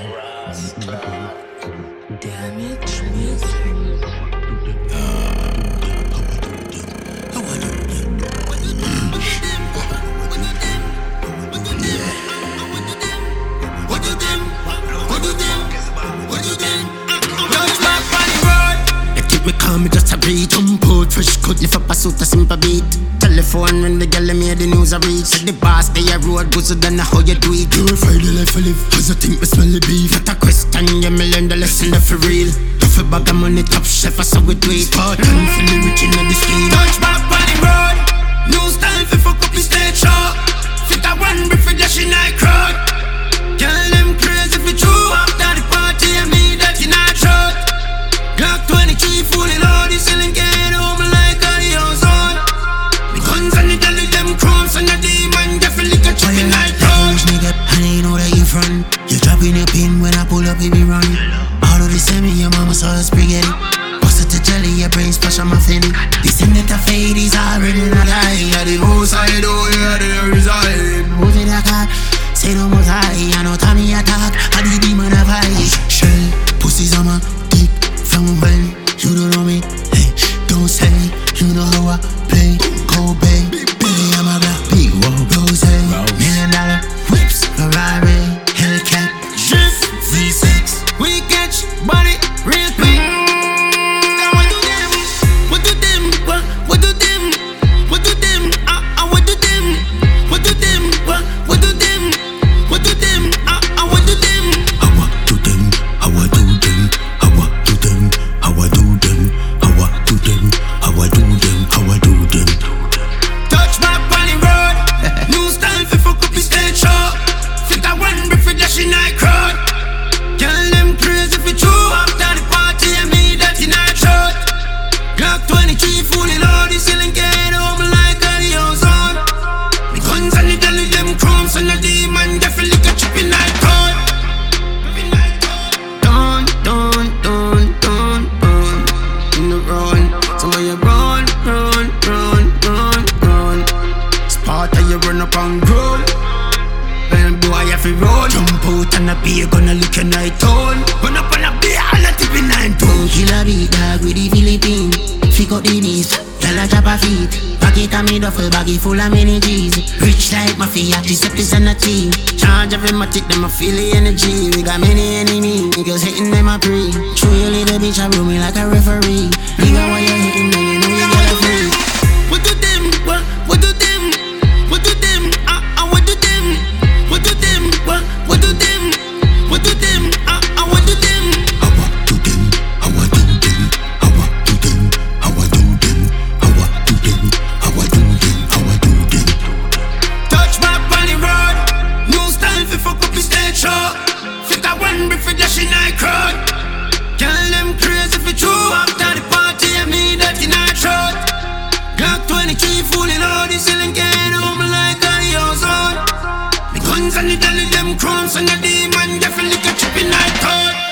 Damage music. Me call me just a beat. Jump out, fresh cut, lift up a suit, a simple beat. Telephone when the girl made the news a reach. Said the boss, they a road, good so then how you do it. Purify the life I live, cause I think me smell the beef. Not a question, yeah, me learn the lesson there for real. Duffy bag of money, top chef, I saw we do it. Part time for the rich in the scheme. Touch back on the road, new style for fuck up the stage show. Fit a one brief for dashing night crowd. Girl, them crazy for true. After the party, I need that in our throat. Glock 23 fully loaded, selling get home like a ozone. The guns and the dolly, them crumbs and the demon, definitely got you in night road. Nigga, and they know that you front. You dropping your pin when I pull up, baby run. All of the same, your mama saw us spaghetti. Bust it to jelly, your brain splash on my finny. This ain't that fade, he's already not high. Yeah, the most I do, yeah, they reside. Who's in that car? Say no more high, I know Tommy attack. I the demon of high. Shell, pussies on my dick. From when you don't know me, hey, don't say you know how I play. Go bang, baby, I'm a black big rose, hey. $1 million whips, Ferrari, Hellcat, Drift, V6. We catch body real quick. Now what do them? What do them? What do them? What do them? What do them? What do them? What do them? What do them? What do them? What do them? How I do them? How I do them? How I do them? How I do them? How I do them? How I do them? Touch back on the road. New style for fuck up the stage show. Fit a one brief for dashing night crowd. Girl, them crazy for true. After the party, I need that in our throat. Glock 23 fully loaded, selling get home like a ozone. The guns and the dolly, them crumbs and the demon, definitely got you in night road. In the run, some of you run. Spot you run up and grow. Then boy, you fi roll. Jump out and a beer, gonna lick your night tone. Run up on a beer, all a tip in 9 tone. Kill a beat dog with the Philippine. Fick up the beast, tell a drop a feet. Pocket a me duffel baggy full of many G's. Rich like mafia, Giuseppe's on the team. Charge every matic, them a feel the energy. We got many enemies, niggas hating them a pre. Show you little bitch, I roll me like a referee. Nigga, why you hitting me, you know you get a free. What do them? What do them? What do them? What do them? What do them? What do them? What do them? What do them? How I do them? How I do them? How I do them? How I do them? How I do them? How I do them? How I do them? Touch back on the road. New style for fuck up the stage show. Fit a one brief for dashing night crowd. Girl, them crazy for true. After the party, I need that in our throat. Glock 23 fully loaded, selling get home like a ozone. The guns and the dolly, them crumbs and the demon, definitely got you in night road.